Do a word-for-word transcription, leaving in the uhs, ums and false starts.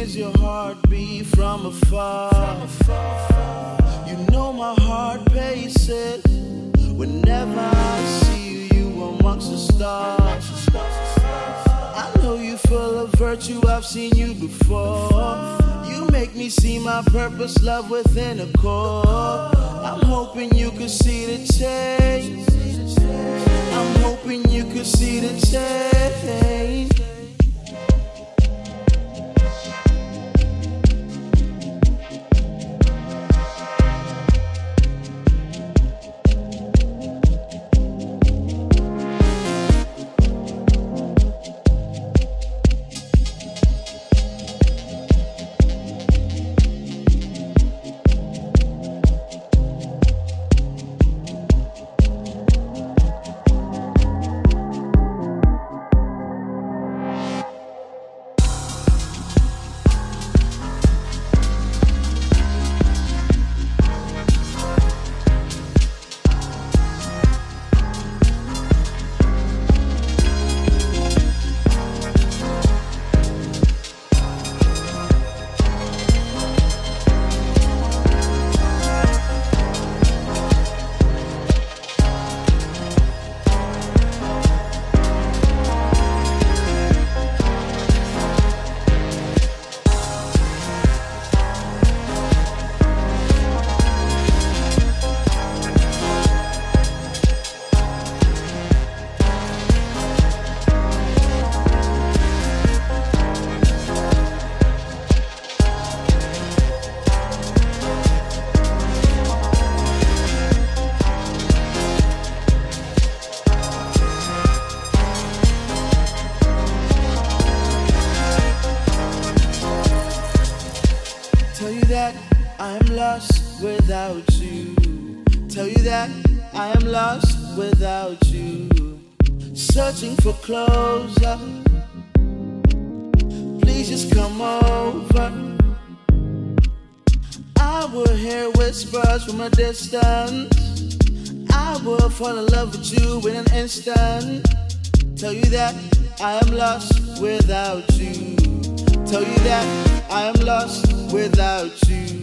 is your heartbeat from afar. You know my heart paces whenever I see you amongst the stars. I know you full of virtue, I've seen you before. You make me see my purpose, love within a core. I'm hoping you could see the change. I'm hoping you could see the change. Tell you that I am lost without you. Tell you that I am lost without you. Searching for closure. Please just come over. I will hear whispers from a distance. I will fall in love with you in an instant. Tell you that I am lost without you. Tell you that I am lost without you.